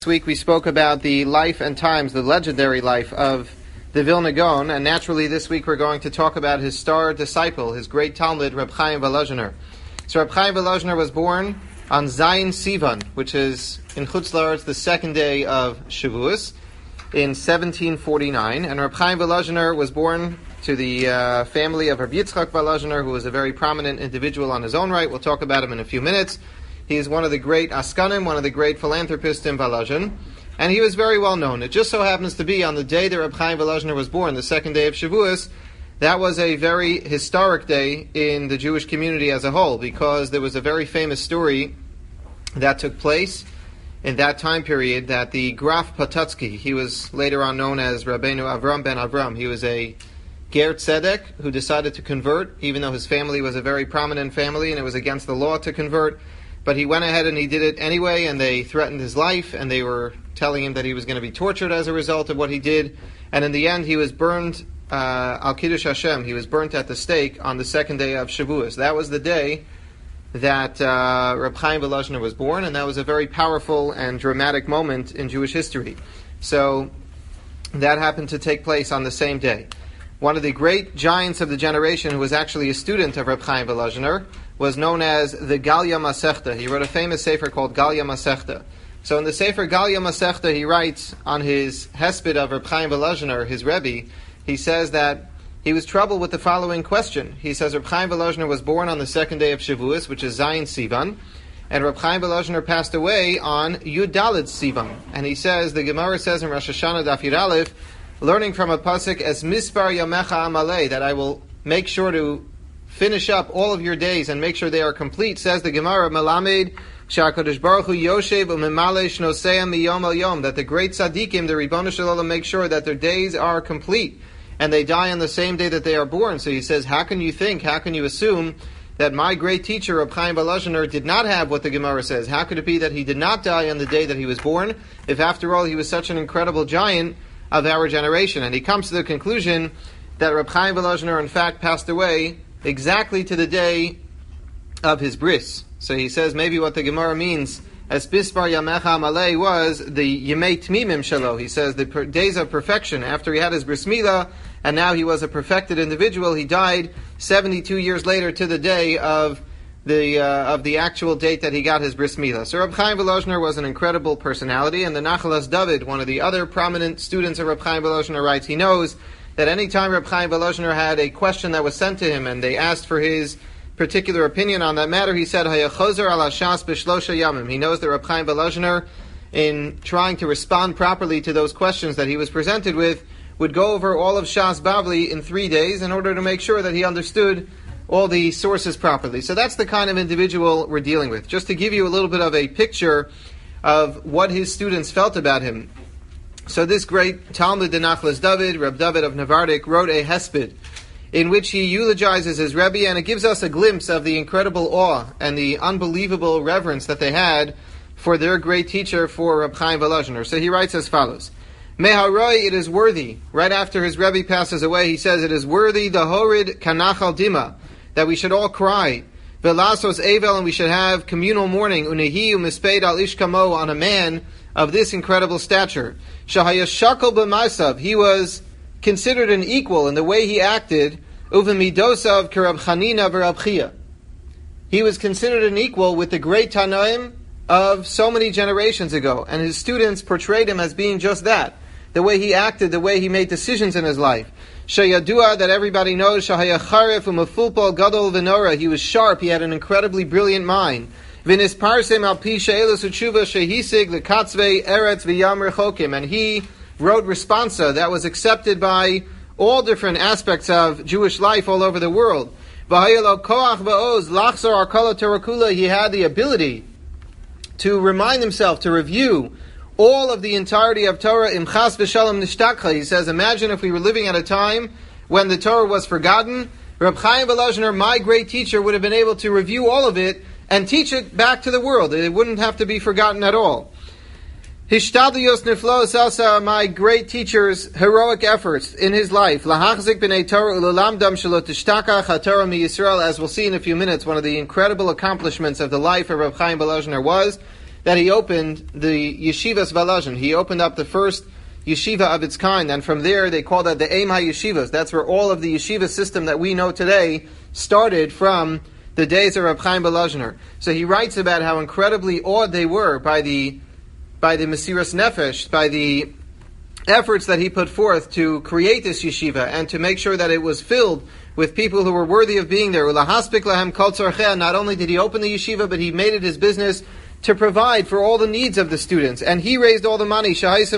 This week we spoke about the life and times, the legendary life of the Vilna Gaon, and naturally this week we're going to talk about his star disciple, his great Talmud, Reb Chaim Volozhiner. So Reb Chaim Volozhiner was born on Zayin Sivan, which is in Chutz La'aretz the second day of Shavuos, in 1749, and Reb Chaim Volozhiner was born to the family of Reb Yitzchak Volozhiner, who was a very prominent individual on his own right. We'll talk about him in a few minutes. He is one of the great Askanim, one of the great philanthropists in Volozhin, and he was very well known. It just so happens to be on the day that Reb Chaim Volozhiner was born, the second day of Shavuos, that was a very historic day in the Jewish community as a whole, because there was a very famous story that took place in that time period that the Graf Patutsky, he was later on known as Rabbeinu Avram ben Avram, he was a Ger Tzedek who decided to convert, even though his family was a very prominent family and it was against the law to convert. But he went ahead and he did it anyway, and they threatened his life, and they were telling him that he was going to be tortured as a result of what he did. And in the end, he was burned, al Kiddush Hashem, he was burnt at the stake on the second day of Shavuos. That was the day that Reb Chaim Volozhiner was born, and that was a very powerful and dramatic moment in Jewish history. So that happened to take place on the same day. One of the great giants of the generation, who was actually a student of Reb Chaim Volozhiner, was known as the Galya Masechta. He wrote a famous sefer called Galya Masechta. So in the sefer Galya Masechta, he writes on his hesped of Reb Chaim Volozhiner, his Rebbe, he says that he was troubled with the following question. He says Reb Chaim Volozhiner was born on the second day of Shavuos, which is Zayin Sivan, and Reb Chaim Volozhiner passed away on Yud Daled Sivan. And he says, the Gemara says in Rosh Hashanah Daf Yud Aleph, learning from a pasuk as Mispar Yamecha Amalei, that I will make sure to finish up all of your days and make sure they are complete, says the Gemara, Melamed Sha'akadosh Baruch Hu Yoshev U'Memale Shnoseim Miyom El Yom, that the great tzaddikim, the Ribono Shel Olam, make sure that their days are complete and they die on the same day that they are born. So he says, how can you assume that my great teacher, Reb Chaim Volozhiner, did not have what the Gemara says? How could it be that he did not die on the day that he was born, if after all he was such an incredible giant of our generation? And he comes to the conclusion that Reb Chaim Volozhiner in fact passed away exactly to the day of his bris. So he says maybe what the Gemara means as Bispar Yamecha Malay was the Yemei Tmimim Shalo. He says the days of perfection after he had his bris milah, and now he was a perfected individual. He died 72 years later to the day of the actual date that he got his bris milah. So Reb Chaim Volozhiner was an incredible personality, and the Nachalas David, one of the other prominent students of Reb Chaim Volozhiner, writes he knows that any time Reb Chaim Volozhiner had a question that was sent to him and they asked for his particular opinion on that matter, he said, Hayachozer ala shas b'shlosha yamim. He knows that Reb Chaim Volozhiner, in trying to respond properly to those questions that he was presented with, would go over all of Shas Bavli in 3 days in order to make sure that he understood all the sources properly. So that's the kind of individual we're dealing with. Just to give you a little bit of a picture of what his students felt about him. So this great Talmud Nachlas David, Reb David of Navardik, wrote a hesped in which he eulogizes his Rebbe, and it gives us a glimpse of the incredible awe and the unbelievable reverence that they had for their great teacher, for Reb Chaim Volozhiner. So he writes as follows: Meharoi, it is worthy, right after his Rebbe passes away, he says, it is worthy, the Horid Kanachal Dima, that we should all cry, Velasos Evel, and we should have communal mourning, Unehi u'misped al ishkamo, on a man of this incredible stature. Shahaya Shakal b'masav, he was considered an equal in the way he acted. Uvemidosav kerab Chanina v'Rab Chia, he was considered an equal with the great Tanaim of so many generations ago, and his students portrayed him as being just that. The way he acted, the way he made decisions in his life. Shayadua, that everybody knows. Shahaya Charif u'mefulpal gadol v'nora, he was sharp, he had an incredibly brilliant mind. V'nis parsem al pi she'elos u'tshuva shehisig l'katzvei eretz v'yam rechokim, and he wrote responsa that was accepted by all different aspects of Jewish life all over the world. V'hayelo koach v'oz lachzor arkala terakula, he had the ability to remind himself, to review all of the entirety of Torah. Imchas v'shalom nishtakcha, he says, imagine if we were living at a time when the Torah was forgotten. Reb Chaim Volozhiner, my great teacher, would have been able to review all of it and teach it back to the world. It wouldn't have to be forgotten at all. Hishtadliyos niflos asa, my great teacher's heroic efforts in his life. Lahachzik b'nei Torah ulalamdam shelo tishtakach haTorah mi Yisrael, as we'll see in a few minutes, one of the incredible accomplishments of the life of Reb Chaim Volozhiner was that he opened the Yeshivas Volozhin. He opened up the first yeshiva of its kind, and from there they call that the Eim HaYeshivas. That's where all of the yeshiva system that we know today started from the days of Reb Chaim Volozhiner. So he writes about how incredibly awed they were by the Mesiras Nefesh, by the efforts that he put forth to create this yeshiva and to make sure that it was filled with people who were worthy of being there. Not only did he open the yeshiva, but he made it his business to provide for all the needs of the students. And he raised all the money.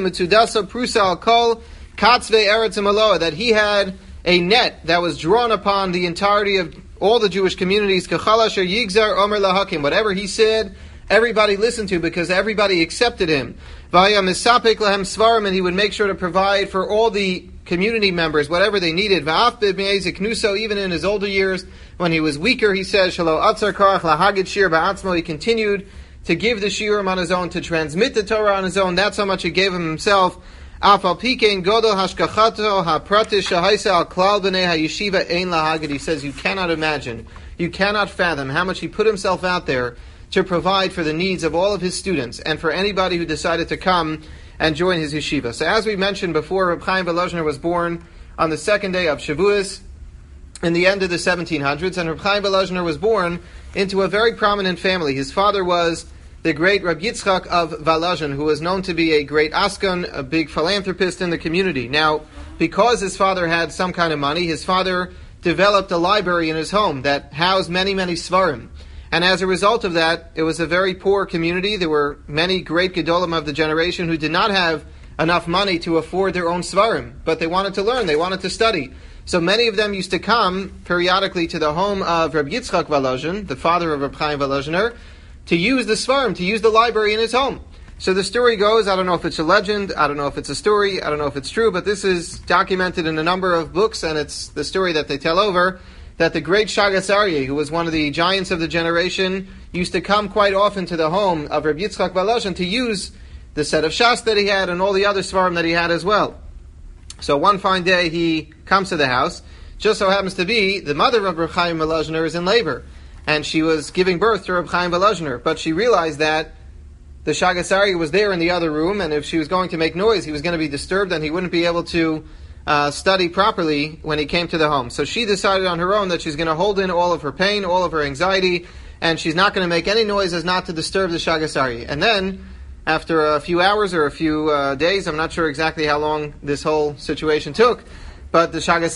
That he had a net that was drawn upon the entirety of all the Jewish communities. Whatever he said, everybody listened to because everybody accepted him. And he would make sure to provide for all the community members whatever they needed. Even in his older years, when he was weaker, he says, he continued to give the shiurim on his own, to transmit the Torah on his own. That's how much he gave him himself. He says, you cannot imagine, you cannot fathom how much he put himself out there to provide for the needs of all of his students and for anybody who decided to come and join his yeshiva. So as we mentioned before, Reb Chaim Volozhiner was born on the second day of Shavuos in the end of the 1700s, and Reb Chaim Volozhiner was born into a very prominent family. His father was the great Reb Yitzchak of Volozhin, who was known to be a great askan, a big philanthropist in the community. Now, because his father had some kind of money, his father developed a library in his home that housed many, many svarim. And as a result of that, it was a very poor community. There were many great gedolim of the generation who did not have enough money to afford their own svarim, but they wanted to learn, they wanted to study. So many of them used to come periodically to the home of Reb Yitzchak Volozhin, the father of Reb Chaim Volozhiner, to use the svarim, to use the library in his home. So the story goes, I don't know if it's a legend, I don't know if it's a story, I don't know if it's true, but this is documented in a number of books, and it's the story that they tell over, that the great Shagas Aryeh, who was one of the giants of the generation, used to come quite often to the home of Reb Yitzchak Volozhin to use the set of Shas that he had and all the other svarim that he had as well. So one fine day he comes to the house. Just so happens to be the mother of Reb Chaim Volozhiner is in labor, and she was giving birth to Reb Chaim Volozhiner. But she realized that the Shagas Aryeh was there in the other room, and if she was going to make noise, he was going to be disturbed, and he wouldn't be able to study properly when he came to the home. So she decided on her own that she's going to hold in all of her pain, all of her anxiety, and she's not going to make any noises not to disturb the Shagas Aryeh. And then, after a few hours or a few days, I'm not sure exactly how long this whole situation took, but the Shagas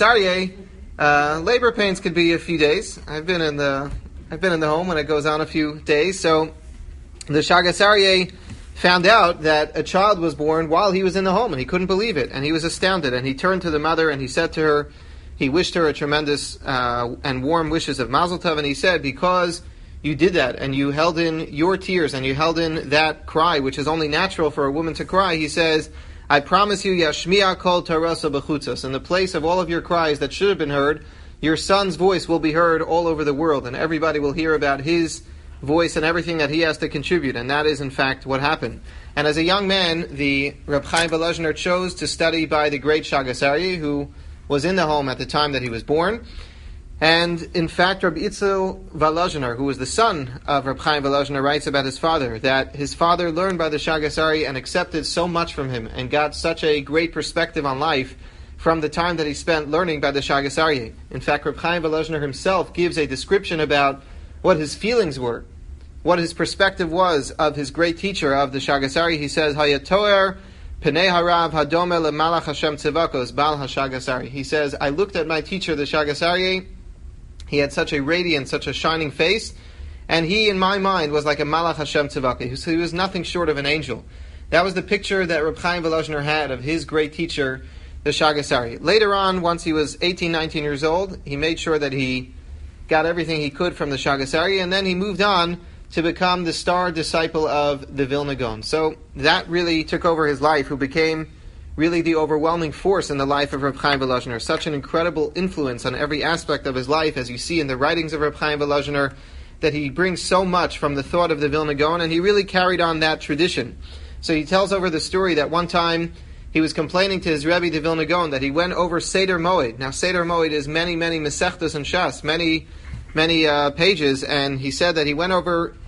Aryeh, labor pains could be a few days. I've been in the home when it goes on a few days. So the Shagas Aryeh found out that a child was born while he was in the home, and he couldn't believe it, and he was astounded, and he turned to the mother and he said to her, he wished her a tremendous and warm wishes of Mazel Tov, and he said, because you did that, and you held in your tears, and you held in that cry, which is only natural for a woman to cry, he says, I promise you, Yashmiya kol tarasa b'chutzos, in the place of all of your cries that should have been heard, your son's voice will be heard all over the world, and everybody will hear about his voice and everything that he has to contribute, and that is in fact what happened. And as a young man, the Reb Chaim Volozhiner chose to study by the great Shagas Aryeh, who was in the home at the time that he was born. And in fact, Reb Itzel Volozhiner, who was the son of Reb Chaim Volozhiner, writes about his father, that his father learned by the Shagas Aryeh and accepted so much from him and got such a great perspective on life from the time that he spent learning by the Shagas Aryeh. In fact, Reb Chaim Volozhiner himself gives a description about what his feelings were, what his perspective was of his great teacher of the Shagas Aryeh. He says, Hayatoer Penei Harav Hadome LeMalach Hashem Tzivakos Bal HaShagas Aryeh. He says, I looked at my teacher, the Shagas Aryeh. He had such a radiant, such a shining face, and he, in my mind, was like a Malach Hashem Tzivakos. He was nothing short of an angel. That was the picture that Reb Chaim Volozhiner had of his great teacher, the Shagas Aryeh. Later on, once he was 18, 19 years old, he made sure that he got everything he could from the Shagas Aryeh, and then he moved on to become the star disciple of the Vilna Gaon. So that really took over his life, who became really the overwhelming force in the life of Reb Chaim Volozhiner. Such an incredible influence on every aspect of his life, as you see in the writings of Reb Chaim Volozhiner, that he brings so much from the thought of the Vilna Gaon, and he really carried on that tradition. So he tells over the story that one time he was complaining to his Rebbe, the Vilna Gaon, that he went over Seder Moed. Now, Seder Moed is many, Masechtas and Shas, many pages, and he said that he went over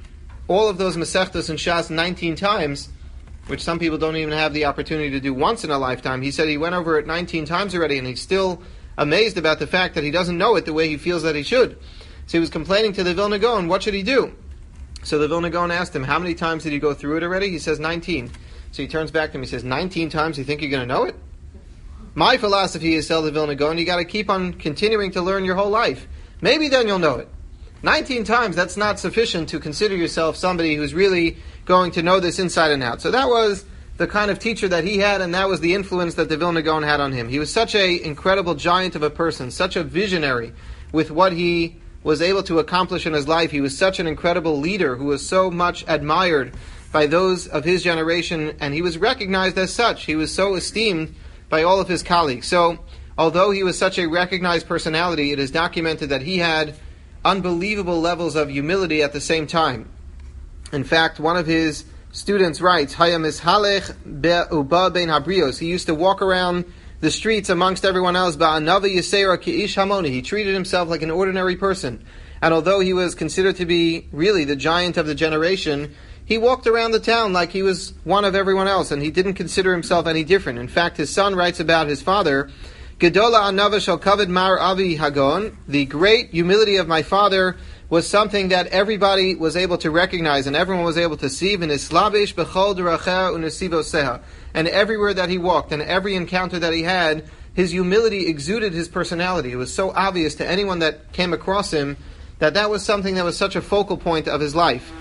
all of those Masechtas and Shas 19 times, which some people don't even have the opportunity to do once in a lifetime. He said he went over it 19 times already, and he's still amazed about the fact that he doesn't know it the way he feels that he should. So he was complaining to the Vilna Gaon, what should he do? So the Vilna Gaon asked him, how many times did he go through it already? He says 19. So he turns back to him, he says, 19 times, you think you're going to know it? My philosophy is, tell the Vilna Gaon, you got to keep on continuing to learn your whole life. Maybe then you'll know it. 19 times, that's not sufficient to consider yourself somebody who's really going to know this inside and out. So that was the kind of teacher that he had, and that was the influence that the Vilna Gaon had on him. He was such an incredible giant of a person, such a visionary with what he was able to accomplish in his life. He was such an incredible leader who was so much admired by those of his generation, and he was recognized as such. He was so esteemed by all of his colleagues. So, although he was such a recognized personality, it is documented that he had unbelievable levels of humility at the same time. In fact, one of his students writes, Haya mishalech be'uba bein habrios. He used to walk around the streets amongst everyone else. Ba'anava yisera ki'ish hamoni. He treated himself like an ordinary person. And although he was considered to be really the giant of the generation, he walked around the town like he was one of everyone else, and he didn't consider himself any different. In fact, his son writes about his father, Gedola anava shel kavod mar avi hagon. The great humility of my father was something that everybody was able to recognize and everyone was able to see. V'nislabish b'chol deracheh u'nesivoseha. And everywhere that he walked and every encounter that he had, his humility exuded his personality. It was so obvious to anyone that came across him that that was something that was such a focal point of his life.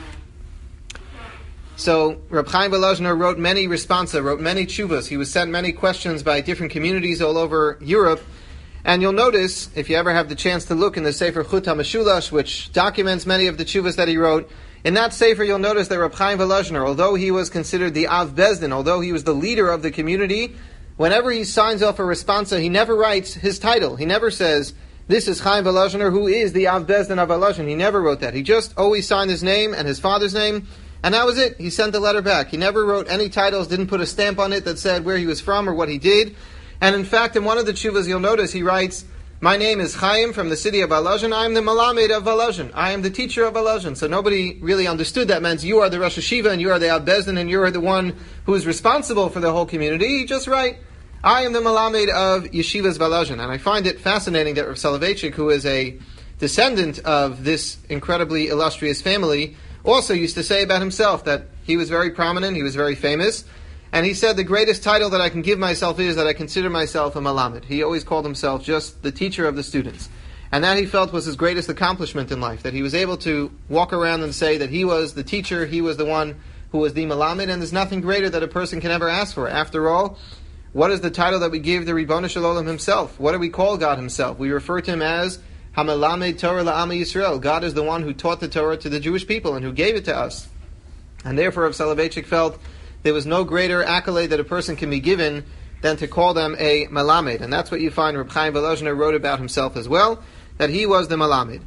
So Reb Chaim Volozhiner wrote many responsa, wrote many tshuvas. He was sent many questions by different communities all over Europe. And you'll notice, if you ever have the chance to look in the Sefer Chut HaMeshulash, which documents many of the tshuvas that he wrote, in that Sefer you'll notice that Reb Chaim Volozhiner, although he was considered the Av Bezdin, although he was the leader of the community, whenever he signs off a responsa, he never writes his title. He never says, this is Chaim Volozhiner, who is the Av Bezdin of Volozhin. He never wrote that. He just always signed his name and his father's name, and that was it. He sent the letter back. He never wrote any titles, didn't put a stamp on it that said where he was from or what he did. And in fact, in one of the tshuvas, you'll notice he writes, my name is Chaim from the city of Volozhin. I am the Malamed of Volozhin. I am the teacher of Volozhin. So nobody really understood that meant you are the Rosh Hashiva and you are the Av Bezdin and you are the one who is responsible for the whole community. He just write, I am the Malamed of Yeshivas Volozhin. And I find it fascinating that Rav Soloveitchik, who is a descendant of this incredibly illustrious family, also used to say about himself that he was very prominent, he was very famous, and he said the greatest title that I can give myself is that I consider myself a Malamed. He always called himself just the teacher of the students. And that he felt was his greatest accomplishment in life, that he was able to walk around and say that he was the teacher, he was the one who was the Malamed, and there's nothing greater that a person can ever ask for. After all, what is the title that we give the Ribono Shel Olam himself? What do we call God himself? We refer to him as HaMelamed Torah La'am Yisrael. God is the one who taught the Torah to the Jewish people and who gave it to us. And therefore, Rav Soloveitchik felt there was no greater accolade that a person can be given than to call them a Malamed. And that's what you find Reb Chaim Volozhiner wrote about himself as well, that he was the Malamed.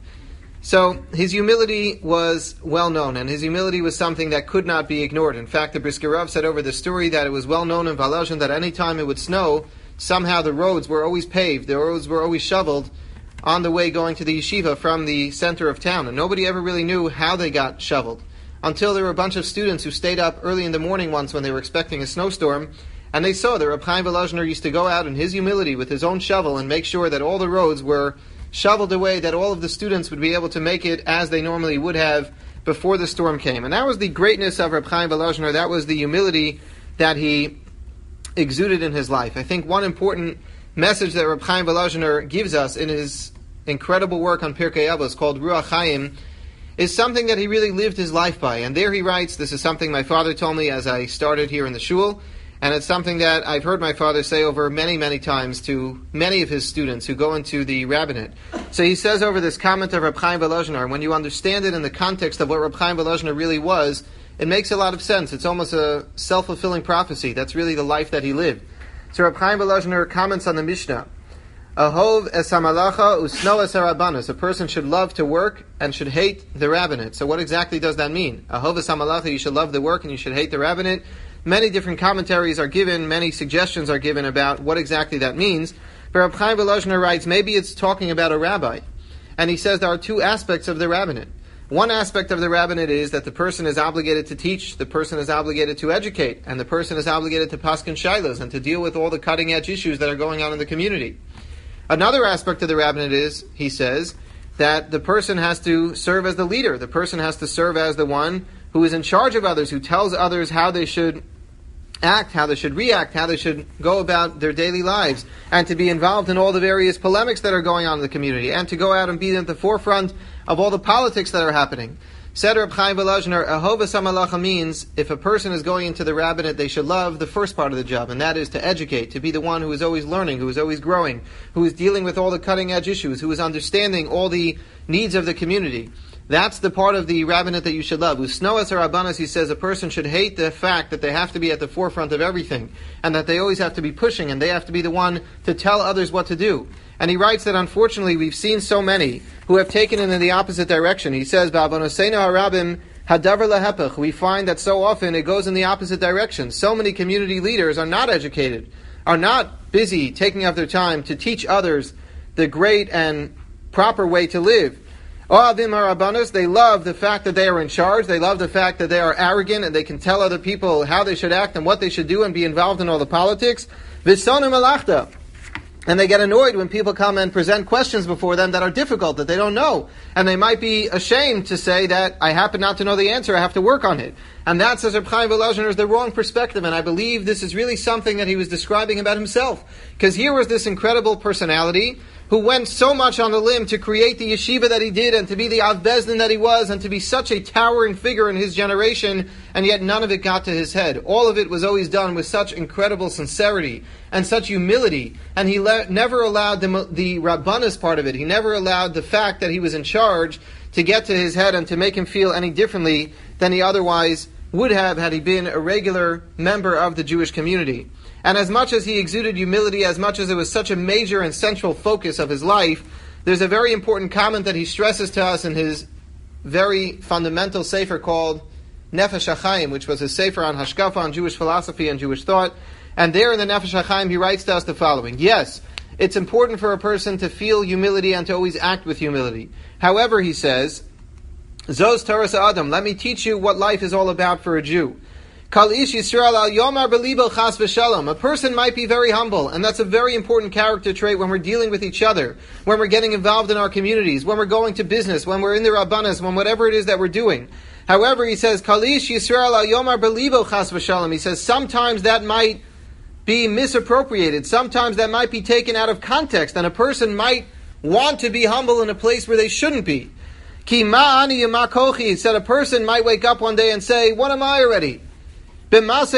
So his humility was well known, and his humility was something that could not be ignored. In fact, the Brisker Rav said over the story that it was well known in Volozhin that any time it would snow, somehow the roads were always paved, the roads were always shoveled on the way going to the yeshiva from the center of town. And nobody ever really knew how they got shoveled, until there were a bunch of students who stayed up early in the morning once when they were expecting a snowstorm, and they saw that Reb Chaim Volozhiner used to go out in his humility with his own shovel and make sure that all the roads were shoveled away, that all of the students would be able to make it as they normally would have before the storm came. And that was the greatness of Reb Chaim Volozhiner. That was the humility that he exuded in his life. I think one important message that Reb Chaim Volozhiner gives us in his incredible work on Pirkei Avos called Ruach Chaim is something that he really lived his life by. And there he writes, this is something my father told me as I started here in the shul, and it's something that I've heard my father say over many, many times to many of his students who go into the rabbinate. So he says over this comment of Reb Chaim Volozhiner, when you understand it in the context of what Reb Chaim Volozhiner really was, it makes a lot of sense. It's almost a self-fulfilling prophecy. That's really the life that he lived. So Reb Chaim Volozhiner comments on the Mishnah, Ahov es hamalacha usno es harabanos. A person should love to work and should hate the rabbinate. So what exactly does that mean? Ahov es hamalacha, you should love the work and you should hate the rabbinate. Many different commentaries are given, many suggestions are given about what exactly that means. But Reb Chaim Volozhiner writes, maybe it's talking about a rabbi. And he says there are two aspects of the rabbinate. One aspect of the rabbinate is that the person is obligated to teach, the person is obligated to educate, and the person is obligated to paskin shailos and to deal with all the cutting-edge issues that are going on in the community. Another aspect of the rabbinate is, he says, that the person has to serve as the leader. The person has to serve as the one who is in charge of others, who tells others how they should act, how they should react, how they should go about their daily lives, and to be involved in all the various polemics that are going on in the community, and to go out and be at the forefront of all the politics that are happening. Said Reb Chaim Volozhiner, Ahovas HaMalacha means if a person is going into the rabbinate, they should love the first part of the job, and that is to educate, to be the one who is always learning, who is always growing, who is dealing with all the cutting-edge issues, who is understanding all the needs of the community. That's the part of the rabbinate that you should love. Usnoas HaRabbanos, he says, a person should hate the fact that they have to be at the forefront of everything, and that they always have to be pushing, and they have to be the one to tell others what to do. And he writes that unfortunately we've seen so many who have taken it in the opposite direction. He says, Ba'avonoseinu harabim hadavar lahepech. We find that so often it goes in the opposite direction. So many community leaders are not educated, are not busy taking up their time to teach others the great and proper way to live. Ohavim harabanos, they love the fact that they are in charge, they love the fact that they are arrogant and they can tell other people how they should act and what they should do and be involved in all the politics. V'sonu malachta. And they get annoyed when people come and present questions before them that are difficult, that they don't know. And they might be ashamed to say that, I happen not to know the answer, I have to work on it. And that, says Reb Chaim Volozhiner, is the wrong perspective. And I believe this is really something that he was describing about himself. Because here was this incredible personality who went so much on the limb to create the yeshiva that he did and to be the Av Bezdin that he was and to be such a towering figure in his generation, and yet none of it got to his head. All of it was always done with such incredible sincerity and such humility, and he never allowed the Rabbanus part of it. He never allowed the fact that he was in charge to get to his head and to make him feel any differently than he otherwise would have had he been a regular member of the Jewish community. And as much as he exuded humility, as much as it was such a major and central focus of his life, there's a very important comment that he stresses to us in his very fundamental sefer called Nefesh HaChaim, which was his sefer on Hashkafa, on Jewish philosophy and Jewish thought. And there in the Nefesh HaChaim he writes to us the following: yes, it's important for a person to feel humility and to always act with humility. However, he says, Zos Toras Adam, let me teach you what life is all about for a Jew. Kal ish Yisrael al yomar belibo chas v'shalom. A person might be very humble, and that's a very important character trait when we're dealing with each other, when we're getting involved in our communities, when we're going to business, when we're in the Rabbanas, when whatever it is that we're doing. However, he says, Kal ish Yisrael al yomar belibo chas v'shalom. He says, sometimes that might be misappropriated, sometimes that might be taken out of context, and a person might want to be humble in a place where they shouldn't be. Ki ma'ani yama kochi. He said, a person might wake up one day and say, what am I already? Does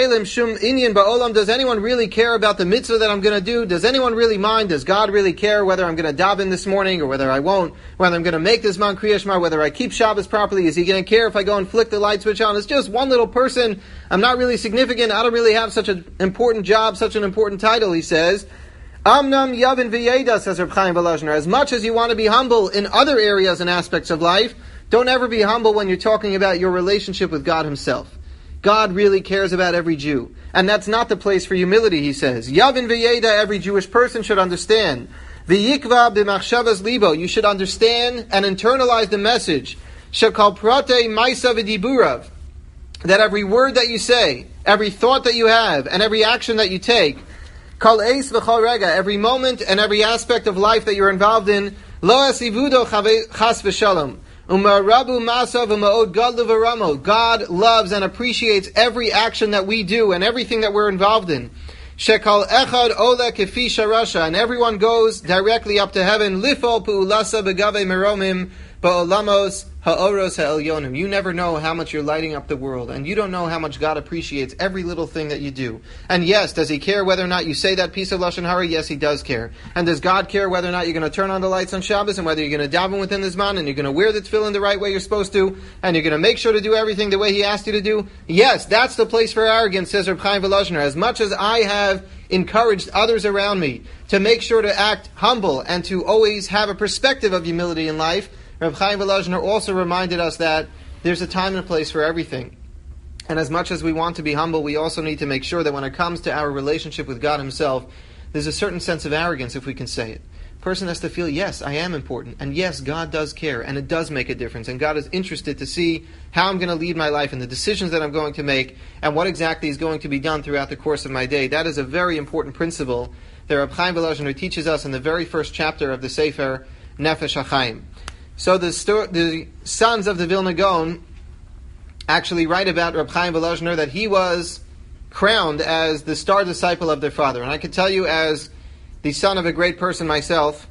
anyone really care about the mitzvah that I'm going to do? Does anyone really mind? Does God really care whether I'm going to daven this morning or whether I won't? Whether I'm going to make this man Kriya Shema, whether I keep Shabbos properly? Is he going to care if I go and flick the light switch on? It's just one little person. I'm not really significant. I don't really have such an important job, such an important title, he says. Amnam Yavin V'yeda, says Reb Chaim Volozhiner. As much as you want to be humble in other areas and aspects of life, don't ever be humble when you're talking about your relationship with God himself. God really cares about every Jew. And that's not the place for humility, he says. Yavin v'yeda, every Jewish person should understand. V'yikva b'machshavas libo, you should understand and internalize the message. Shekal prate maisa v'diburav, that every word that you say, every thought that you have, and every action that you take, kal eis v'chal rega, every moment and every aspect of life that you're involved in, lo asivudo chas v'shalom. God loves and appreciates every action that we do and everything that we're involved in. Shekal echad ole kefi sharasha, and everyone goes directly up to heaven. Lifol pu'ulasa begave meromim ba'olamos ha'oros ha'elyonim. You never know how much you're lighting up the world, and you don't know how much God appreciates every little thing that you do. And yes, does He care whether or not you say that piece of Lashon Hara? Yes, He does care. And does God care whether or not you're going to turn on the lights on Shabbos, and whether you're going to daven within this man, and you're going to wear the tefillin the right way you're supposed to, and you're going to make sure to do everything the way He asked you to do? Yes, that's the place for arrogance, says Reb Chaim Volozhiner. As much as I have encouraged others around me to make sure to act humble and to always have a perspective of humility in life, Reb Chaim Volozhiner also reminded us that there's a time and a place for everything. And as much as we want to be humble, we also need to make sure that when it comes to our relationship with God Himself, there's a certain sense of arrogance, if we can say it. person has to feel, yes, I am important, and yes, God does care, and it does make a difference, and God is interested to see how I'm going to lead my life and the decisions that I'm going to make, and what exactly is going to be done throughout the course of my day. That is a very important principle that Reb Chaim Volozhiner teaches us in the very first chapter of the Sefer Nefesh HaChaim. So the sons of the Vilna Gaon actually write about Reb Chaim Volozhiner that he was crowned as the star disciple of their father. And I can tell you, as the son of a great person myself,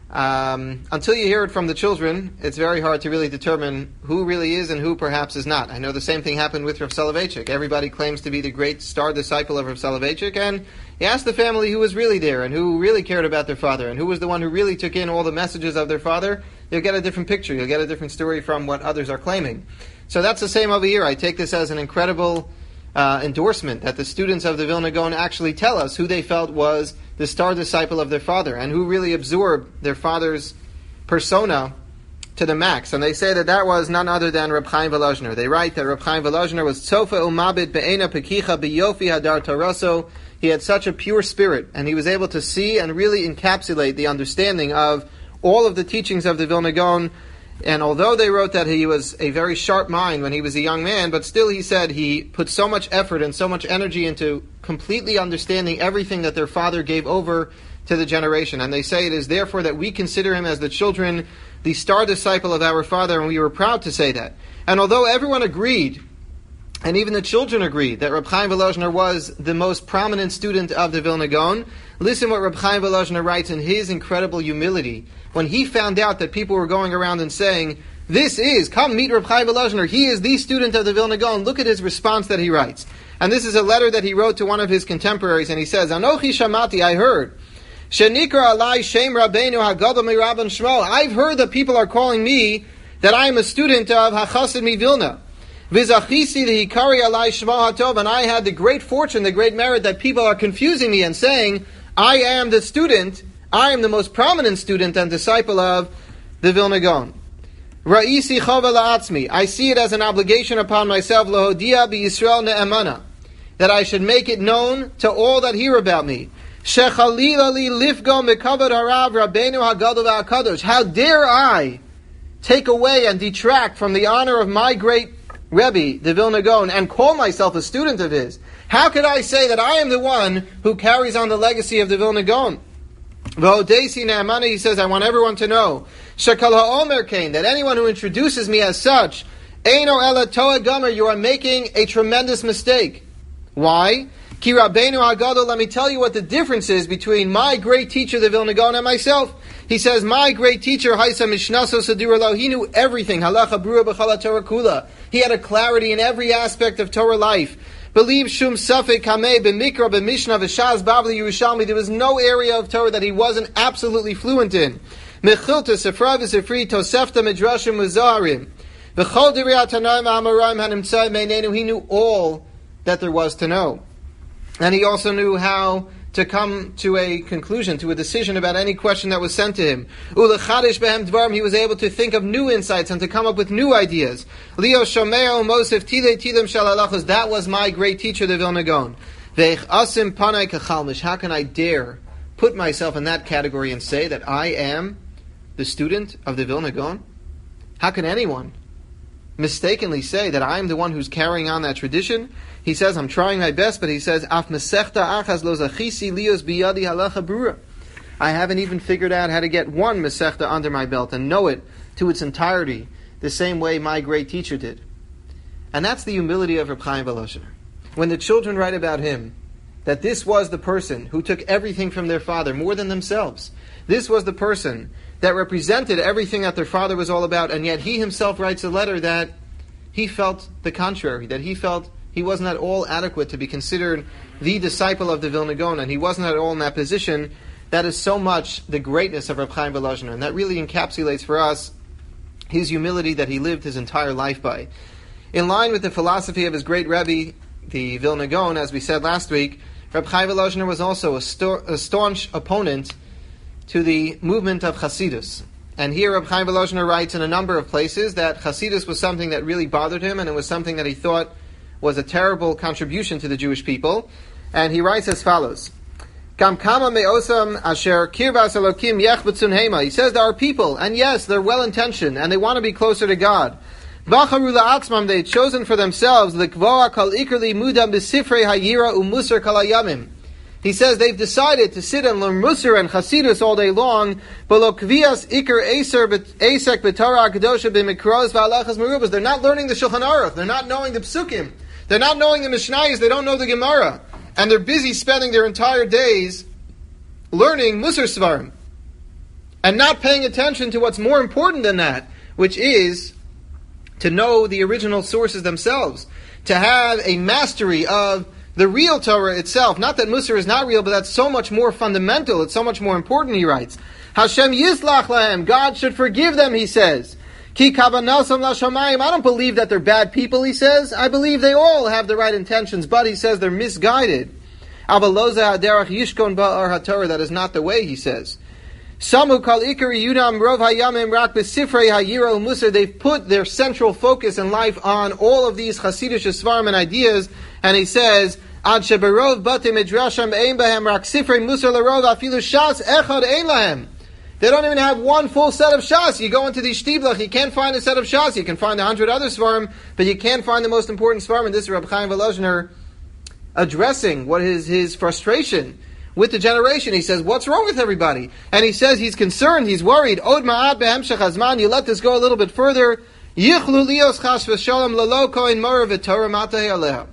until you hear it from the children, it's very hard to really determine who really is and who perhaps is not. I know the same thing happened with Rav Soloveitchik. Everybody claims to be the great star disciple of Rav Soloveitchik, and you ask the family who was really there and who really cared about their father and who was the one who really took in all the messages of their father, you'll get a different picture. You'll get a different story from what others are claiming. So that's the same over here. I take this as an incredible endorsement that the students of the Vilna Gaon actually tell us who they felt was the star disciple of their father and who really absorbed their father's persona to the max. And they say that that was none other than Reb Chaim Volozhiner. They write that Reb Chaim Volozhiner was Tzofa Umabit Be'ena Pekicha Biyofi Hadar Taraso. He had such a pure spirit, and he was able to see and really encapsulate the understanding of all of the teachings of the Vilna Gaon. And although they wrote that he was a very sharp mind when he was a young man, but still he said he put so much effort and so much energy into completely understanding everything that their father gave over to the generation. And they say it is therefore that we consider him as the children, the star disciple of our father, and we were proud to say that. And although everyone agreed, and even the children agreed, that Reb Chaim Volozhiner was the most prominent student of the Vilna Gaon, listen what Reb Chaim Volozhiner writes in his incredible humility. When he found out that people were going around and saying, come meet Reb Chaim Volozhiner, he is the student of the Vilna Gaon, look at his response that he writes. And this is a letter that he wrote to one of his contemporaries, and he says, Anochi Shamati, I heard, Shenikra alai Shem Rabbeinu Hagadol Mirabban Shmo. I've heard that people are calling me that I am a student of HaChassid MiVilna. V'zachisi Hikari alai Shmo HaTov, and I had the great fortune, the great merit that people are confusing me and saying, I am the student, I am the most prominent student and disciple of the Vilna Gaon. Ra'isi chova la'atzmi. I see it as an obligation upon myself, Lahodia b'Yisrael ne'emana, that I should make it known to all that hear about me. Shechalila li lifgo mekavod harav Rabbeinu hagadol v'hakadosh. How dare I take away and detract from the honor of my great Rebbe, the Vilna Gaon, and call myself a student of his? How could I say that I am the one who carries on the legacy of the Vilna Gaon? V'hodesi ne'emana, he says, I want everyone to know, Shekal ha'omer kain, that anyone who introduces me as such, Eino ela toa gomer, you are making a tremendous mistake. Why? Ki Rabbeinu Hagadol, let me tell you what the difference is between my great teacher, the Vilna Gaon, and myself. He says, my great teacher, Haisa Mishnaso Saduralo, he knew everything. Halacha Brua B'chala Torah Kula. He had a clarity in every aspect of Torah life. Believe Shum Safek Hameh B'Mikra B'Mishnah V'Shaz Bavli Yerushalmi. There was no area of Torah that he wasn't absolutely fluent in. Mechilta Sefra V'Sefri Tosefta Midrashim Uzaharim. V'Chol Direi Tanaim Ha'amoraim Hanimtzai Meinenu. He knew all that there was to know. And he also knew how to come to a conclusion, to a decision about any question that was sent to him. Ulechadish behem dvarim, he was able to think of new insights and to come up with new ideas. Leo shomeo mosef tile tilem shalalachos. That was my great teacher, the Vilna Gaon. Veich asim panai kachalmish. How can I dare put myself in that category and say that I am the student of the Vilna Gaon? How can anyone mistakenly say that I am the one who's carrying on that tradition? He says, I'm trying my best, but he says, Af mesechta achas lo zachisi lios biyadi halacha brura. I haven't even figured out how to get one mesechta under my belt and know it to its entirety, the same way my great teacher did. And that's the humility of Reb Chaim Volozhiner. When the children write about him, that this was the person who took everything from their father, more than themselves. This was the person that represented everything that their father was all about, and yet he himself writes a letter that he felt the contrary, that he felt he wasn't at all adequate to be considered the disciple of the Vilna Gaon, and he wasn't at all in that position. That is so much the greatness of Reb Chaim Volozhiner, and that really encapsulates for us his humility that he lived his entire life by. In line with the philosophy of his great Rebbe, the Vilna Gaon, as we said last week, Reb Chaim Volozhiner was also a staunch opponent to the movement of Hasidus. And here Reb Chaim Volozhiner writes in a number of places that Hasidus was something that really bothered him, and it was something that he thought was a terrible contribution to the Jewish people. And he writes as follows, Kam kama me'osam asher kirvas elokim yechbetzun hema. He says there are people, and yes, they're well-intentioned, and they want to be closer to God. Bacharu la'atzmam, they've chosen for themselves, l'kvoa kal ikr limudam b'sifrei hayira u'musar kal hayamim. He says they've decided to sit and learn Musar and Chasidus all day long, but lo kvias ikr esek b'Torah kedosha b'mikros v'alachas merubas. They're not learning the Shulchan Aruch. They're not knowing the Psukim. They're not knowing the Mishnayos. They don't know the Gemara. And they're busy spending their entire days learning Musar Svarim and not paying attention to what's more important than that, which is to know the original sources themselves, to have a mastery of the real Torah itself. Not that Musar is not real, but that's so much more fundamental. It's so much more important, he writes. Hashem yislach lahem. God should forgive them, he says. Ki kavanasam lashamayim. I don't believe that they're bad people, he says. I believe they all have the right intentions, but he says they're misguided. Avaloza haderach yishkon ba'ar haTorah. That is not the way, he says. Samu kal ikari yudam rov hayamim rak b'sifrei hayira u'musar. They've put their central focus in life on all of these Hasidic svarim and ideas, and he says, Ad sheberov bate midrasham ein bahem rak sifrei musar larov afilu shas echad ein lahem. They don't even have one full set of shas. You go into the shtiblach, you can't find a set of shas. You can find 100 other svarim, but you can't find the most important svarim. And this is Reb Chaim Volozhiner addressing what is his frustration with the generation. He says, what's wrong with everybody? And he says he's concerned, he's worried. Od ma'at behemshech hazman. You let this go a little bit further. Yichlu lios chas v'shalom lalo koin mora v'torah matay aleha.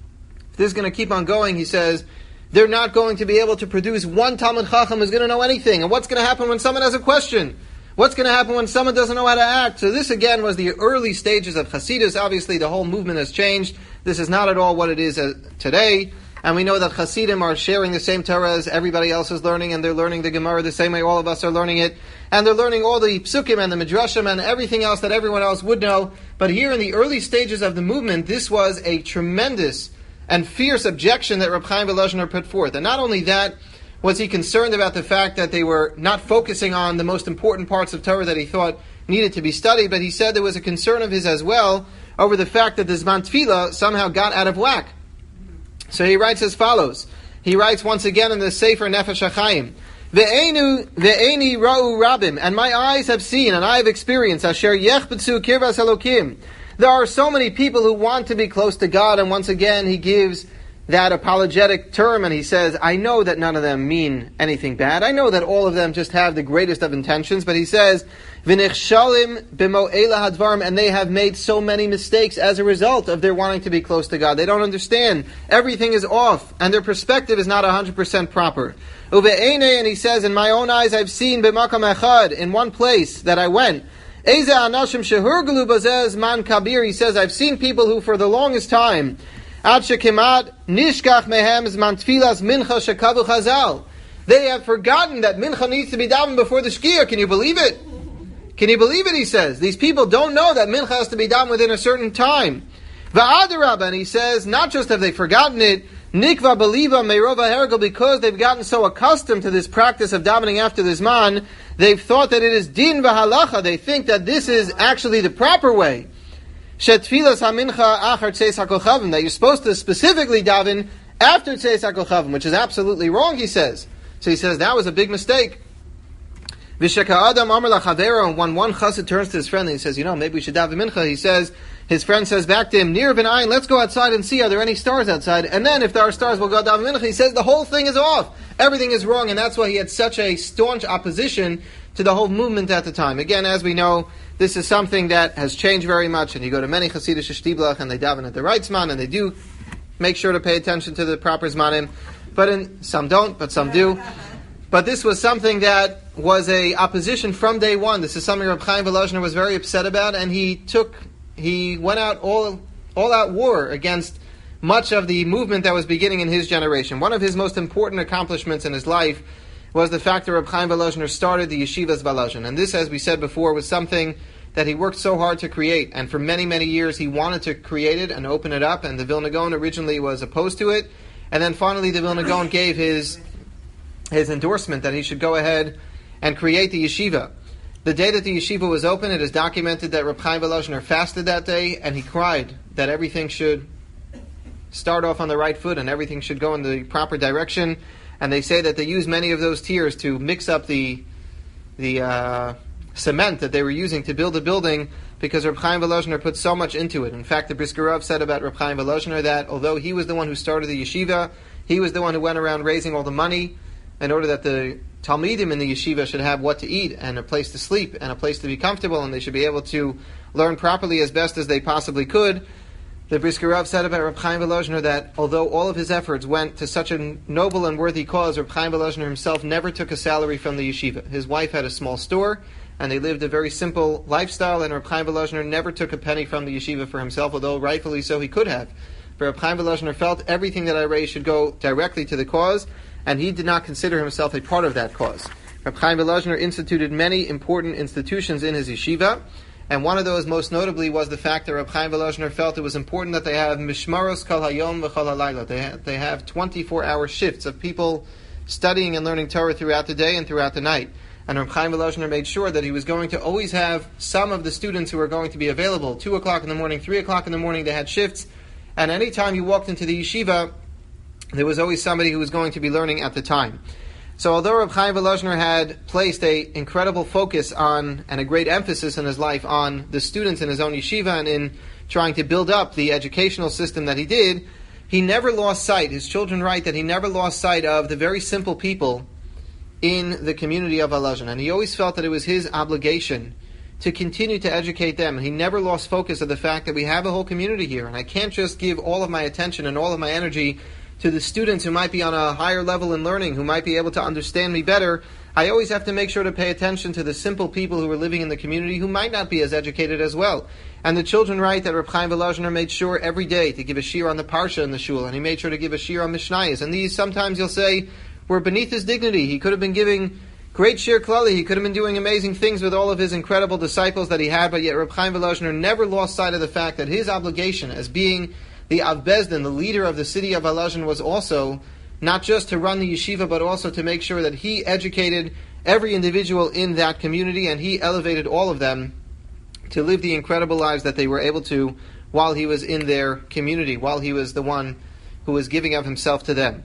If this is going to keep on going, he says, they're not going to be able to produce one Talmud Chacham who's going to know anything. And what's going to happen when someone has a question? What's going to happen when someone doesn't know how to act? So this again was the early stages of Hasidus. Obviously the whole movement has changed. This is not at all what it is today. And we know that Hasidim are sharing the same Torah as everybody else is learning, and they're learning the Gemara the same way all of us are learning it. And they're learning all the Psukim and the Midrashim and everything else that everyone else would know. But here in the early stages of the movement, this was a tremendous and fierce objection that Reb Chaim Volozhiner put forth. And not only that, was he concerned about the fact that they were not focusing on the most important parts of Torah that he thought needed to be studied, but he said there was a concern of his as well over the fact that the Zman Tefillah somehow got out of whack. So he writes as follows. He writes once again in the Sefer Nefesh HaChaim, Ve'eni ra'u rabim, and my eyes have seen, and I have experienced, asher yechbetzu kirvas Elokim. There are so many people who want to be close to God, and once again he gives that apologetic term, and he says, I know that none of them mean anything bad. I know that all of them just have the greatest of intentions, but he says, V'nichshalim b'mo eila hadvarim, and they have made so many mistakes as a result of their wanting to be close to God. They don't understand. Everything is off, and their perspective is not 100% proper. Uve'ene, and he says, in my own eyes I've seen b'makam echad, in one place that I went, Eze anashim shehurgulu bazez man kabir, he says, I've seen people who for the longest time, ad shekimat nishkach mehem zman tfilas mincha shekavu chazal, they have forgotten that mincha needs to be davened before the shkia. Can you believe it? Can you believe it, he says? These people don't know that mincha has to be davened within a certain time. Va'adarabba, and he says, not just have they forgotten it, nikva beliva meirova hergel, because they've gotten so accustomed to this practice of davening after the zman, they've thought that it is din v'halacha. They think that this is actually the proper way. Shetfilas hamincha achar tzeis hakochavim, that you're supposed to specifically daven after tzeis hakochavim, which is absolutely wrong, he says. So he says that was a big mistake. V'sheka adam amar lachavero, and when one chassid turns to his friend and he says, maybe we should daven mincha, he says, his friend says back to him, Nir ben ayin, let's go outside and see, are there any stars outside? And then if there are stars, we'll go daven mincha. He says the whole thing is off. Everything is wrong, and that's why he had such a staunch opposition to the whole movement at the time. Again, as we know, this is something that has changed very much, and you go to many Hasidic shtiblach, and they daven at the right zman, and they do make sure to pay attention to the proper zmanim, but some don't, but some do. But this was something that was a opposition from day one. This is something Reb Chaim Volozhiner was very upset about, and he went out all out war against much of the movement that was beginning in his generation. One of his most important accomplishments in his life was the fact that Reb Chaim Volozhiner started the Yeshivas Volozhin. And this, as we said before, was something that he worked so hard to create. And for many, many years he wanted to create it and open it up, and the Vilna Gaon originally was opposed to it. And then finally the Vilna Gaon gave his endorsement that he should go ahead and create the yeshiva. The day that the yeshiva was open, it is documented that Reb Chaim Volozhiner fasted that day, and he cried that everything should start off on the right foot and everything should go in the proper direction. And they say that they used many of those tiers to mix up the cement that they were using to build the building, because Reb Chaim Volozhiner put so much into it. In fact, the Brisker Rav said about Reb Chaim Volozhiner that although he was the one who started the yeshiva, he was the one who went around raising all the money in order that the Talmidim in the yeshiva should have what to eat and a place to sleep and a place to be comfortable, and they should be able to learn properly as best as they possibly could. The Brisker Rav said about Reb Chaim Volozhiner that although all of his efforts went to such a noble and worthy cause, Reb Chaim Volozhiner himself never took a salary from the yeshiva. His wife had a small store, and they lived a very simple lifestyle, and Reb Chaim Volozhiner never took a penny from the yeshiva for himself, although rightfully so he could have. But Reb Chaim Volozhiner felt everything that I raised should go directly to the cause, and he did not consider himself a part of that cause. Reb Chaim Volozhiner instituted many important institutions in his yeshiva, and one of those most notably was the fact that Reb Chaim Volozhiner felt it was important that they have mishmaros kol hayom v'chol halayla. They have 24-hour shifts of people studying and learning Torah throughout the day and throughout the night. And Reb Chaim Volozhiner made sure that he was going to always have some of the students who were going to be available. 2 o'clock in the morning, 3 o'clock in the morning, they had shifts. And any time you walked into the yeshiva, there was always somebody who was going to be learning at the time. So although Reb Chaim Volozhiner had placed an incredible focus on, and a great emphasis in his life on the students in his own yeshiva and in trying to build up the educational system that he did, he never lost sight, his children write that he never lost sight of the very simple people in the community of Volozhin. And he always felt that it was his obligation to continue to educate them. And he never lost focus of the fact that we have a whole community here, and I can't just give all of my attention and all of my energy to the students who might be on a higher level in learning, who might be able to understand me better. I always have to make sure to pay attention to the simple people who are living in the community who might not be as educated as well. And the children write that Reb Chaim Volozhiner made sure every day to give a shir on the Parsha in the shul, and he made sure to give a shir on Mishnayos. And these, sometimes you'll say, were beneath his dignity. He could have been giving great shir klali, he could have been doing amazing things with all of his incredible disciples that he had, but yet Reb Chaim Volozhiner never lost sight of the fact that his obligation as being the Av Bezdin, the leader of the city of Volozhin, was also not just to run the yeshiva, but also to make sure that he educated every individual in that community, and he elevated all of them to live the incredible lives that they were able to while he was in their community, while he was the one who was giving of himself to them.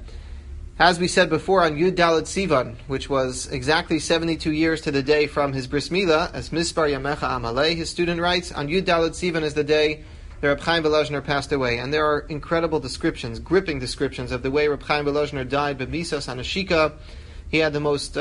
As we said before, on Yud Dalet Sivan, which was exactly 72 years to the day from his bris milah, as Mispar Yamecha Amalei, his student writes, on Yud Dalet Sivan is the day that Reb Chaim Volozhiner passed away. And there are incredible descriptions, gripping descriptions of the way Reb Chaim Volozhiner died, B'misas Anashika. He had the most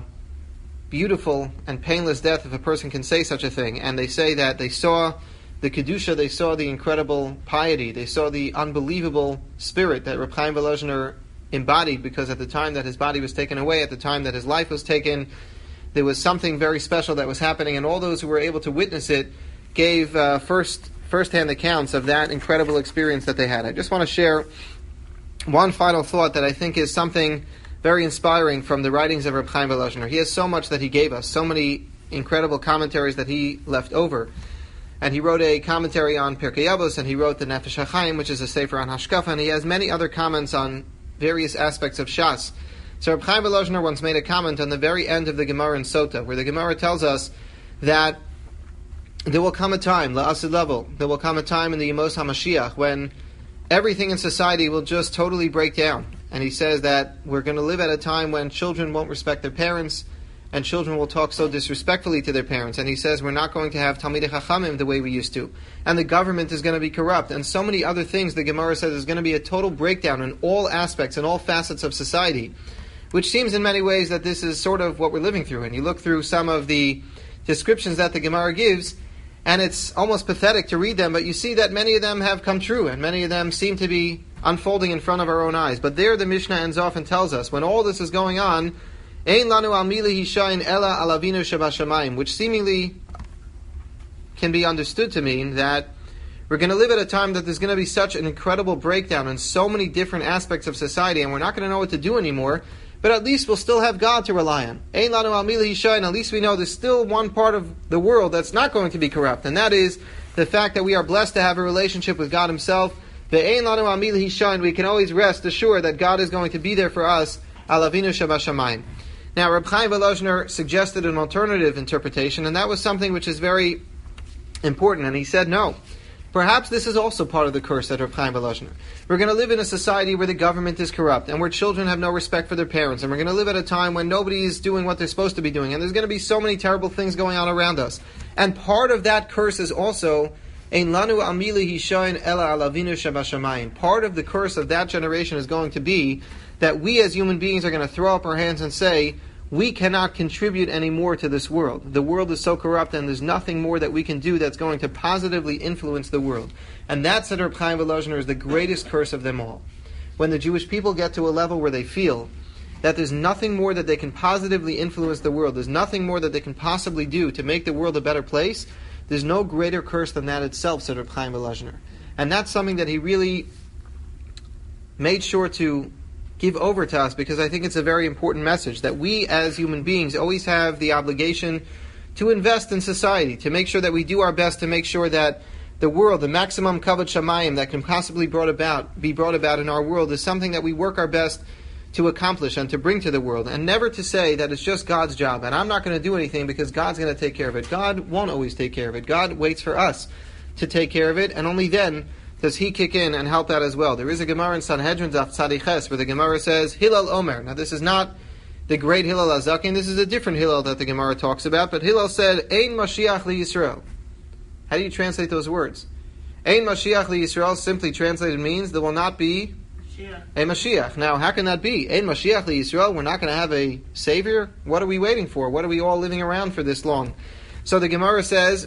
beautiful and painless death, if a person can say such a thing. And they say that they saw the Kedusha, they saw the incredible piety, they saw the unbelievable spirit that Reb Chaim Volozhiner embodied, because at the time that his body was taken away, at the time that his life was taken, there was something very special that was happening, and all those who were able to witness it gave first-hand accounts of that incredible experience that they had. I just want to share one final thought that I think is something very inspiring from the writings of Reb Chaim Volozhiner. He has so much that he gave us, so many incredible commentaries that he left over. And he wrote a commentary on Pirkei Avos, and he wrote the Nefesh HaChaim, which is a sefer on Hashkafa, and he has many other comments on various aspects of Shas. So Reb Chaim Volozhiner once made a comment on the very end of the Gemara in Sota, where the Gemara tells us that there will come a time, la'asid level, there will come a time in the Yemos HaMashiach when everything in society will just totally break down. And he says that we're going to live at a time when children won't respect their parents, and children will talk so disrespectfully to their parents. And he says we're not going to have Talmidei Chachamim the way we used to. And the government is going to be corrupt. And so many other things the Gemara says is going to be a total breakdown in all aspects and all facets of society. Which seems in many ways that this is sort of what we're living through. And you look through some of the descriptions that the Gemara gives, and it's almost pathetic to read them, but you see that many of them have come true, and many of them seem to be unfolding in front of our own eyes. But there the Mishnah ends off and tells us, when all this is going on, Ein lanu al mili hishayin ela al avinu shebashamayim, which seemingly can be understood to mean that we're going to live at a time that there's going to be such an incredible breakdown in so many different aspects of society, and we're not going to know what to do anymore, but at least we'll still have God to rely on. Ein lanu al mili hishayin, at least we know there's still one part of the world that's not going to be corrupt, and that is the fact that we are blessed to have a relationship with God Himself. The Ein lanu al mili hishayin, we can always rest assured that God is going to be there for us, al avinu shebashamayim. Now, Reb Chaim Volozhiner suggested an alternative interpretation, and that was something which is very important. And he said, no, Perhaps this is also part of the curse that Reb Chaim Volozhiner. We're going to live in a society where the government is corrupt and where children have no respect for their parents, and we're going to live at a time when nobody is doing what they're supposed to be doing, and there's going to be so many terrible things going on around us. And part of that curse is also Ein lanu amili hishayin ela alavinu shabashamayim. Part of the curse of that generation is going to be that we as human beings are going to throw up our hands and say, we cannot contribute any more to this world. The world is so corrupt and there's nothing more that we can do that's going to positively influence the world. And that, said Reb Chaim Volozhiner, is the greatest curse of them all. When the Jewish people get to a level where they feel that there's nothing more that they can positively influence the world, there's nothing more that they can possibly do to make the world a better place, there's no greater curse than that itself, said Reb Chaim Volozhiner. And that's something that he really made sure to give over to us, because I think it's a very important message that we as human beings always have the obligation to invest in society, to make sure that we do our best to make sure that the world, the maximum kavod shamayim that can possibly be brought about in our world, is something that we work our best to accomplish and to bring to the world, and never to say that it's just God's job and I'm not going to do anything because God's going to take care of it. God won't always take care of it. God waits for us to take care of it, and only then does He kick in and help out as well. There is a Gemara in Sanhedrin Daf Tzadi Ches where the Gemara says Hillel Omer. Now this is not the great Hillel HaZaken. This is a different Hillel that the Gemara talks about. But Hillel said, Ein Mashiach li Yisrael. How do you translate those words? Ein Mashiach li Yisrael simply translated means there will not be a Mashiach. Now, how can that be? Ein Mashiach li Yisrael. We're not going to have a Savior? What are we waiting for? What are we all living around for this long? So the Gemara says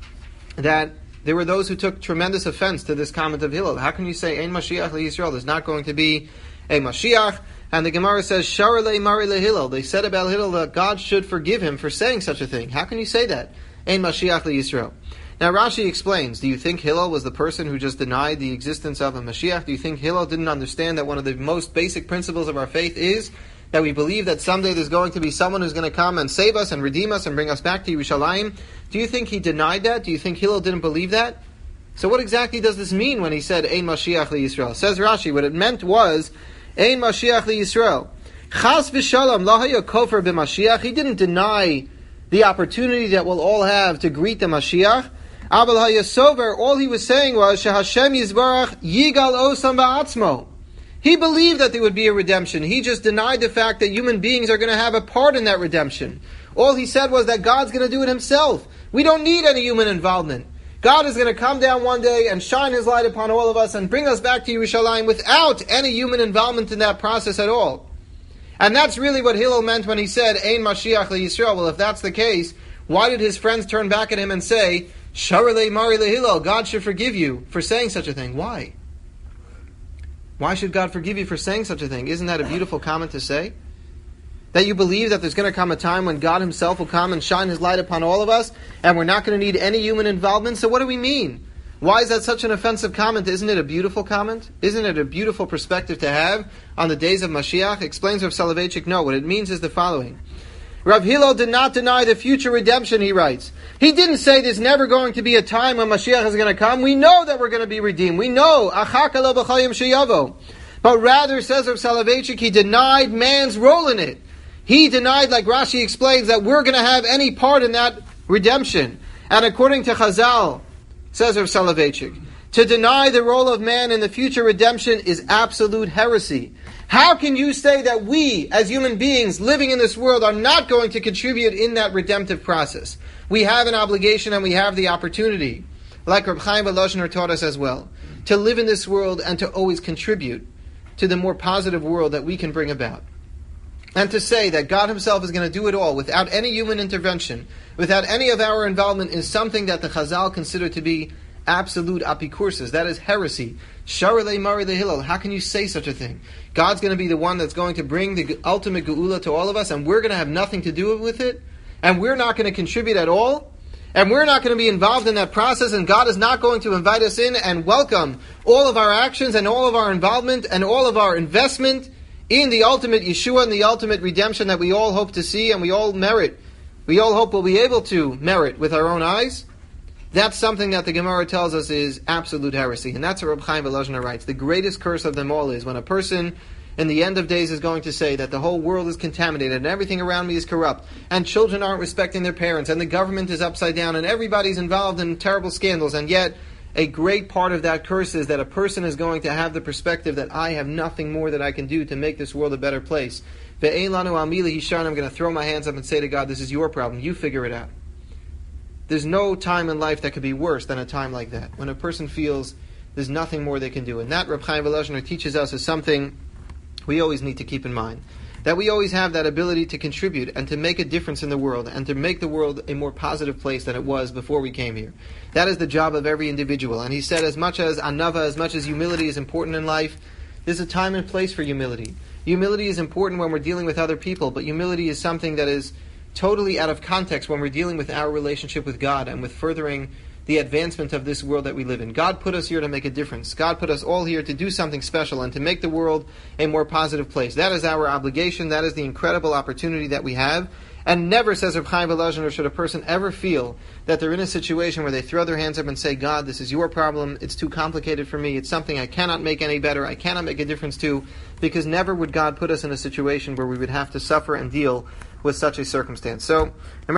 that there were those who took tremendous offense to this comment of Hillel. How can you say Ein Mashiach li Yisrael? There's not going to be a Mashiach. And the Gemara says Shara le Mari le Hillel. They said about Hillel that God should forgive him for saying such a thing. How can you say that? Ein Mashiach li Yisrael. Now Rashi explains, do you think Hillel was the person who just denied the existence of a Mashiach? Do you think Hillel didn't understand that one of the most basic principles of our faith is that we believe that someday there's going to be someone who's going to come and save us and redeem us and bring us back to Yerushalayim? Do you think he denied that? Do you think Hillel didn't believe that? So what exactly does this mean when he said, Ein Mashiach li Yisrael? Says Rashi, what it meant was, Ein Mashiach li Yisrael. Chas v'shalom la haya kofer b'Mashiach. He didn't deny the opportunity that we'll all have to greet the Mashiach. Abel hayasover, all he was saying was, Shehashem Yizbarach yigal osam ba'atzmo. He believed that there would be a redemption. He just denied the fact that human beings are going to have a part in that redemption. All he said was that God's going to do it himself. We don't need any human involvement. God is going to come down one day and shine His light upon all of us and bring us back to Yerushalayim without any human involvement in that process at all. And that's really what Hillel meant when he said, Ein Mashiach li Yisrael. Well, if that's the case, why did his friends turn back at him and say, Shara le Mari le Hillel, God should forgive you for saying such a thing? Why? Why should God forgive you for saying such a thing? Isn't that a beautiful comment to say? That you believe that there's going to come a time when God Himself will come and shine His light upon all of us, and we're not going to need any human involvement? So what do we mean? Why is that such an offensive comment? Isn't it a beautiful comment? Isn't it a beautiful perspective to have on the days of Mashiach? Explains Rav Soloveitchik, no, what it means is the following. Rav Hillel did not deny the future redemption, he writes. He didn't say there's never going to be a time when Mashiach is going to come. We know that we're going to be redeemed. We know, Achaka lo b'chayim sheyavo. But rather, says Rav Soloveitchik, he denied man's role in it. He denied, like Rashi explains, that we're going to have any part in that redemption. And according to Chazal, says Rav Soloveitchik, to deny the role of man in the future redemption is absolute heresy. How can you say that we, as human beings living in this world, are not going to contribute in that redemptive process? We have an obligation and we have the opportunity, like Reb Chaim Volozhiner taught us as well, to live in this world and to always contribute to the more positive world that we can bring about. And to say that God Himself is going to do it all without any human intervention, without any of our involvement, is something that the Chazal consider to be absolute apikursis. That is heresy. Shara le Mari le Hillel. How can you say such a thing? God's going to be the one that's going to bring the ultimate geula to all of us, and we're going to have nothing to do with it, and we're not going to contribute at all, and we're not going to be involved in that process, and God is not going to invite us in and welcome all of our actions and all of our involvement and all of our investment in the ultimate Yeshua and the ultimate redemption that we all hope to see and we all merit. We all hope we'll be able to merit with our own eyes. That's something that the Gemara tells us is absolute heresy. And that's what Reb Chaim Volozhiner writes. The greatest curse of them all is when a person in the end of days is going to say that the whole world is contaminated and everything around me is corrupt and children aren't respecting their parents and the government is upside down and everybody's involved in terrible scandals, and yet a great part of that curse is that a person is going to have the perspective that I have nothing more that I can do to make this world a better place. I'm going to throw my hands up and say to God, this is your problem, you figure it out. There's no time in life that could be worse than a time like that, when a person feels there's nothing more they can do. And that Reb Chaim Volozhiner teaches us is something we always need to keep in mind. That we always have that ability to contribute and to make a difference in the world and to make the world a more positive place than it was before we came here. That is the job of every individual. And he said as much as anava, as much as humility is important in life, there's a time and place for humility. Humility is important when we're dealing with other people, but humility is something that is totally out of context when we're dealing with our relationship with God and with furthering the advancement of this world that we live in. God put us here to make a difference. God put us all here to do something special and to make the world a more positive place. That is our obligation. That is the incredible opportunity that we have. And never, says Reb Chaim Volozhiner, should a person ever feel that they're in a situation where they throw their hands up and say, God, this is your problem. It's too complicated for me. It's something I cannot make any better. I cannot make a difference to. Because never would God put us in a situation where we would have to suffer and deal with such a circumstance. So,